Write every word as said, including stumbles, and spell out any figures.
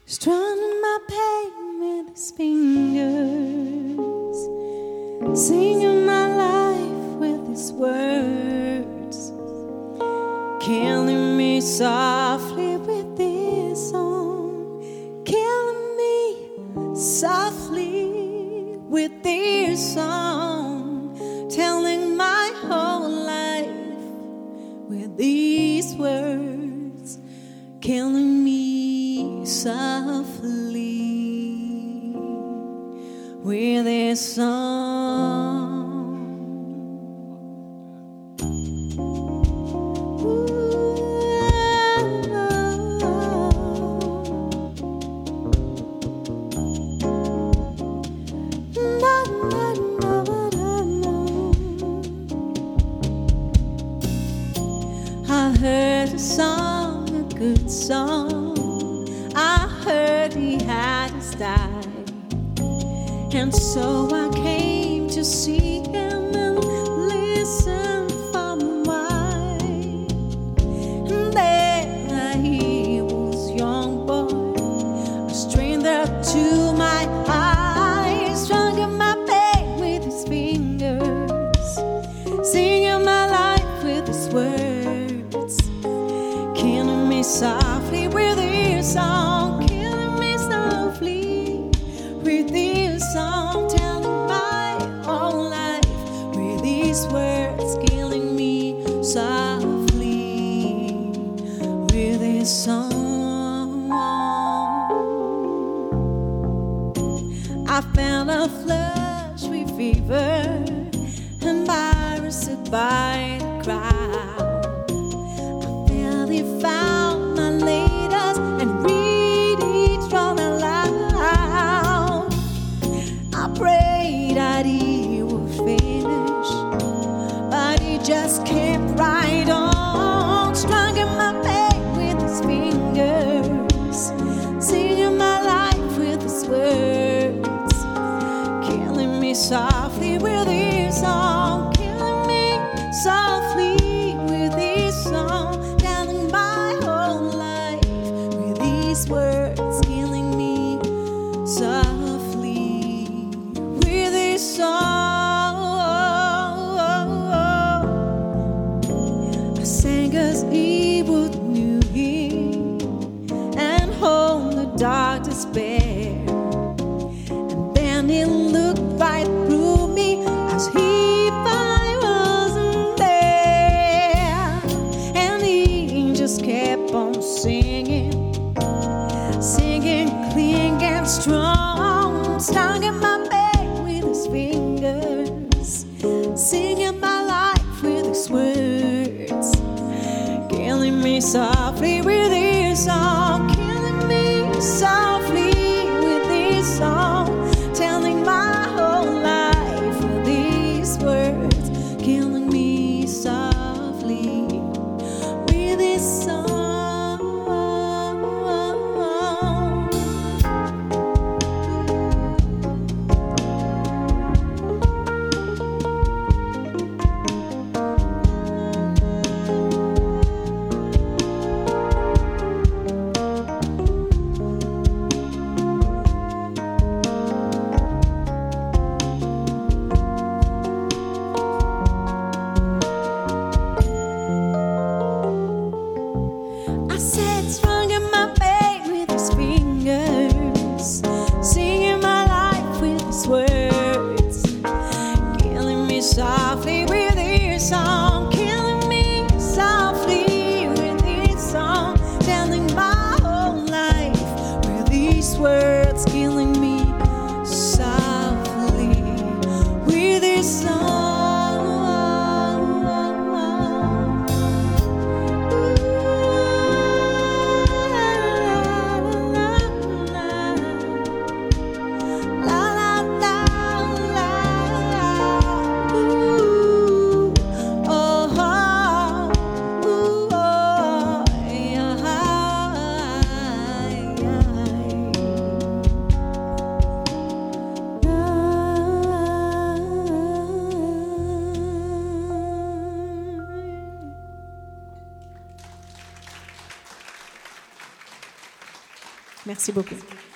strumming my pain with his fingers, singing my life with his words, killing me softly with this song, killing me softly with this song, telling my whole life with these words, killing me softly with this song. I heard a song, a good song. I heard he had a style, and so I came to see him and listen for a while. And there he was, young boy, a stranger to my eyes, strumming my pain with his fingers, singing my life with his words, killing me softly with his song, killing me softly with this song, telling my whole life with these words, killing me softly with this song. I felt a flush with fever, embarrassed by the crowd. I felt he found my latest and read each one aloud. I prayed that he would finish, but he just kept right on, strumming my pain with his fingers, singing my life with his words, killing me softly with his song, killing me softly with his song, telling my whole life with these words, killing me softly with his song. I sang as he would knew him and hold the dark despair, and then he looked right through me as if I wasn't there, and he just kept on singing, singing, clean and strong, strumming my pain with his fingers, singing my life with his words, killing me softly with his song, killing me softly with his song, telling my whole life with these words, killing me softly with his song. I said, strumming my pain with his fingers, singing my life with his words, killing me softly with his song, killing me softly with his song, telling my whole life with these words, killing me softly with his song. Merci beaucoup.